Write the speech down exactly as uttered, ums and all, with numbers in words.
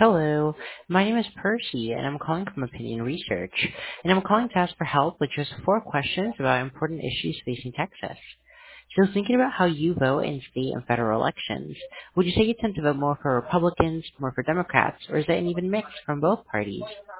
Hello, my name is Percy, and I'm calling from Opinion Research, and I'm calling to ask for help with just four questions about important issues facing Texas. So thinking about how you vote in state and federal elections, would you say you tend to vote more for Republicans, more for Democrats, or is it an even mix from both parties?